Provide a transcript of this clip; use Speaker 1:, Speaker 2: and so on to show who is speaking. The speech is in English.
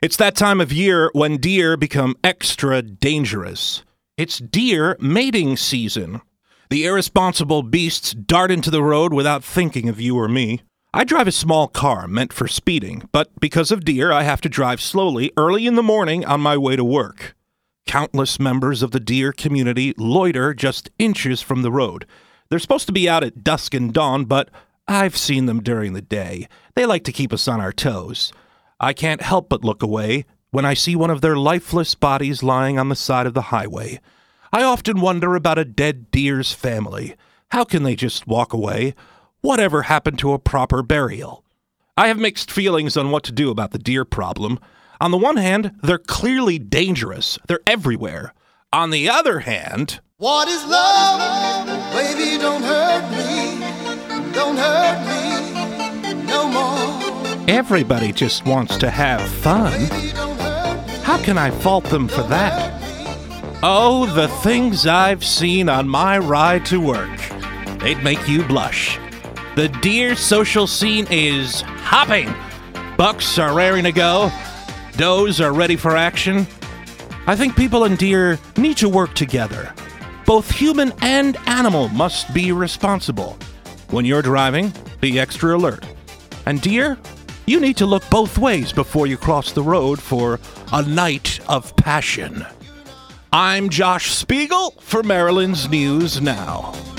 Speaker 1: It's that time of year when deer become extra dangerous. It's deer mating season. The irresponsible beasts dart into the road without thinking of you or me. I drive a small car meant for speeding, but because of deer, I have to drive slowly early in the morning on my way to work. Countless members of the deer community loiter just inches from the road. They're supposed to be out at dusk and dawn, but I've seen them during the day. They like to keep us on our toes. I can't help but look away when I see one of their lifeless bodies lying on the side of the highway. I often wonder about a dead deer's family. How can they just walk away? Whatever happened to a proper burial? I have mixed feelings on what to do about the deer problem. On the one hand, they're clearly dangerous. They're everywhere. On the other hand...
Speaker 2: What is love? Baby, don't hurt me. Don't hurt me no more.
Speaker 1: Everybody just wants to have fun. How can I fault them for that? Oh, the things I've seen on my ride to work. They'd make you blush. The deer social scene is hopping. Bucks are raring to go. Does are ready for action. I think people and deer need to work together. Both human and animal must be responsible. When you're driving, be extra alert. And deer, you need to look both ways before you cross the road for a night of passion. I'm Josh Spiegel for Maryland's News Now.